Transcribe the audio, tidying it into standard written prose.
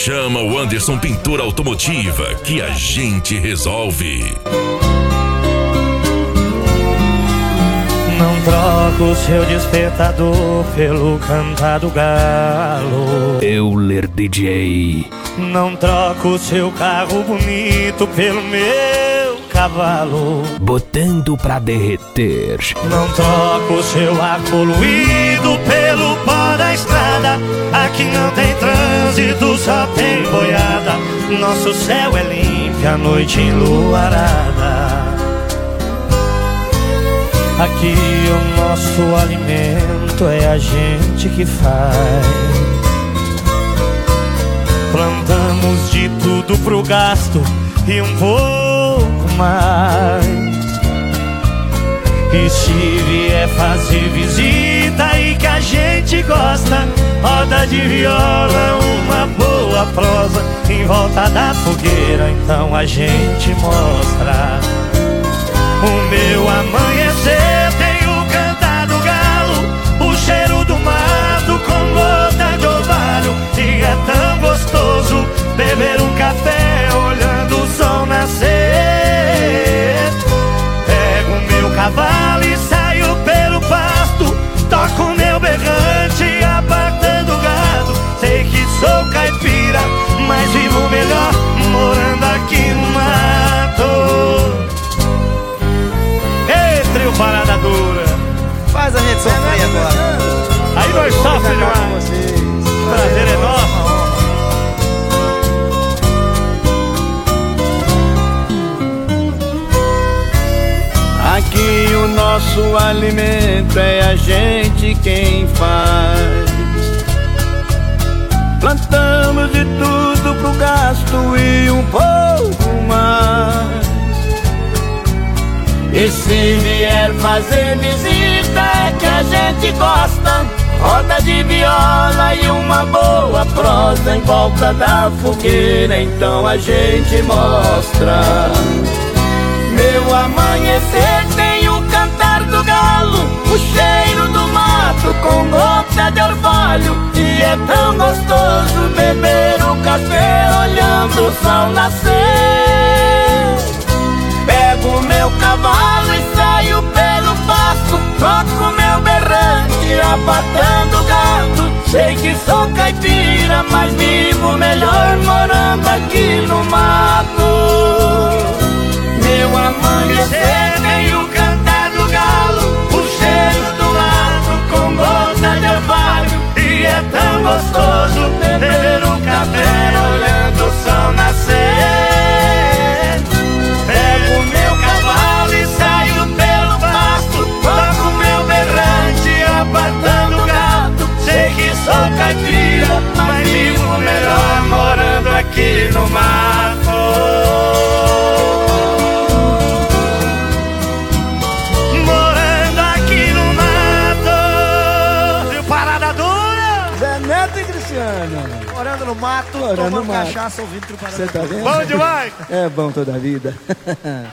Chama o Anderson Pintura Automotiva que a gente resolve. Não troco o seu despertador pelo cantar do galo. Euler DJ. Não troco o seu carro bonito pelo meu cavalo. Botando pra derreter. Não troco o seu ar poluído pelo pó da estrada. Aqui não tem trânsito, só tem boiada. Nosso céu é limpo, a noite enluarada. Aqui o nosso alimento é a gente que faz. Plantamos de tudo pro gasto e um pouco mais. E se vier fazer visita e que a gente gosta, roda de viola, uma boa prosa em volta da fogueira, então a gente mostra. O meu amanhecer tem o cantar do galo, o cheiro do mato com gota de orvalho. E é tão gostoso beber um café olhando o sol nascer. Pego o meu cavalo e saio pelo pasto, toco o meu berrante apartando o gado. Sei que sou caipira, mas vivo melhor morando aqui no mato. Trio Parada Dura. Faz a gente sofrer agora. Aí nós sofremos demais. Prazer é nosso. Aqui o nosso alimento é a gente quem faz. Plantamos de tudo pro gasto e um pouco mais. E se vier fazer visita é que a gente gosta, roda de viola e uma boa prosa em volta da fogueira, então a gente mostra. Meu amanhecer tem o cantar do galo, o cheiro do mato com gota de orvalho. E é tão gostoso beber um café olhando o sol nascer. Pego o meu cavalo e saio pelo pasto, troco meu berrante apartando o gado. Sei que sou caipira, mas vivo melhor morando aqui no mato. Meu amanhecer tem o cantar do galo, o cheiro do mato com gota de orvalho. E é tão gostoso beber um café olhando o sol nascer. Pego o meu cavalo e saio pelo pasto, toco meu berrante apartando o gado. Sei que sou caipira, mas vivo melhor morando aqui no mato. Morando aqui no mato. Viu, Parada Dura? Zé Neto e Cristiano. Morando no mato, Morando tomando no mato. cachaça, ouvindo Parada Você tá Dura. vendo? Bom demais. É bom toda a vida.